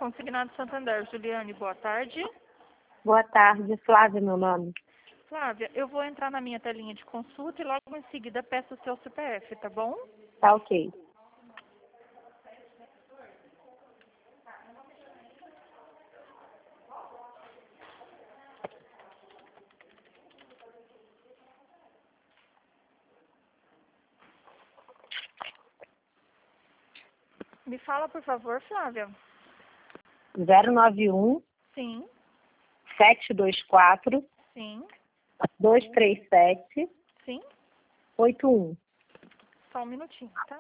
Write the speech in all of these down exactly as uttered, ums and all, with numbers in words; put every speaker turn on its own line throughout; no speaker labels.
Consignado Santander. Juliane, boa tarde.
Boa tarde, Flávia, meu nome.
Flávia, eu vou entrar na minha telinha de consulta e logo em seguida peço o seu C P F, tá bom?
Tá ok.
Me fala, por favor, Flávia.
zero nove um,
Sim,
sete dois quatro,
sim,
dois três sete,
sim.
oito um.
Só um minutinho, tá?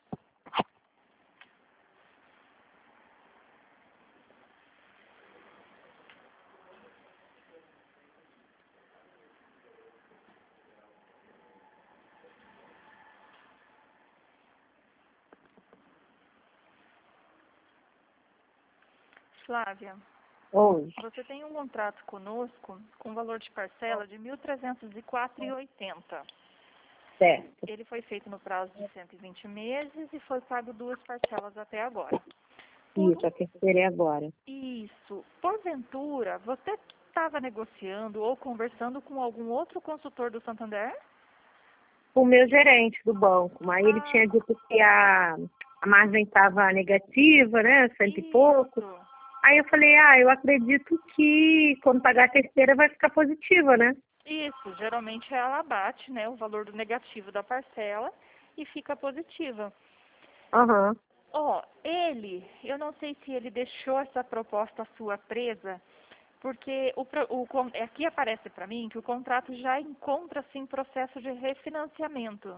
Flávia,
Oi,
você tem um contrato conosco com valor de parcela de mil trezentos e quatro reais e oitenta centavos.
certo.
Ele foi feito no prazo de cento e vinte meses e foi pago duas parcelas até agora. Por
Isso, a terceira é agora.
isso, porventura, você estava negociando ou conversando com algum outro consultor do Santander?
O meu gerente do banco, mas ele
Ah,
tinha dito que a, a margem estava negativa, né, cento e pouco.
isso,
Aí eu falei, ah, eu acredito que quando pagar a terceira vai ficar positiva, né?
isso, geralmente ela bate, né, o valor do negativo da parcela e fica positiva.
Aham.
Ó, ele, eu não sei se ele deixou essa proposta sua presa, porque o, pro- o, con- aqui aparece para mim que o contrato já encontra-se em processo de refinanciamento.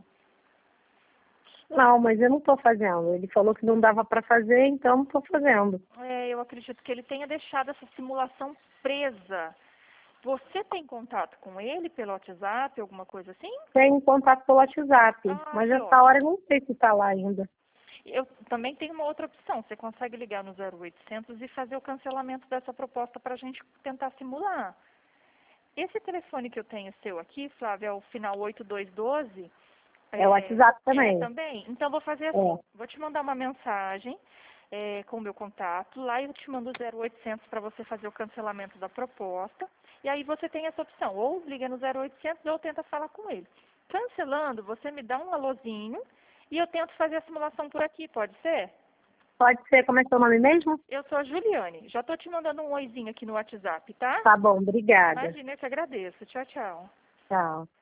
Não, mas eu não estou fazendo. Ele falou que não dava para fazer, então não estou fazendo.
É, eu acredito que ele tenha deixado essa simulação presa. Você tem contato com ele pelo WhatsApp, alguma coisa assim?
Tem contato pelo WhatsApp,
Ah,
mas
que
essa hora eu
ótimo.
não sei se está lá ainda.
Eu também tenho uma outra opção. Você consegue ligar no zero oitocentos e fazer o cancelamento dessa proposta para a gente tentar simular. Esse telefone que eu tenho seu aqui, Flávia, é o final oito dois um dois.
É o
É,
WhatsApp
é
também.
também? Então, vou fazer
É.
assim. Vou te mandar uma mensagem é, com o meu contato. Lá eu te mando o zero oitocentos para você fazer o cancelamento da proposta. E aí você tem essa opção. Ou liga no zero oitocentos ou tenta falar com ele. Cancelando, você me dá um alôzinho e eu tento fazer a simulação por aqui. Pode ser?
Pode ser, como é seu nome mesmo?
Eu sou a Juliane. Já estou te mandando um oizinho aqui no WhatsApp, tá?
Tá bom, obrigada.
Imagina, eu que agradeço. Tchau, tchau.
Tchau.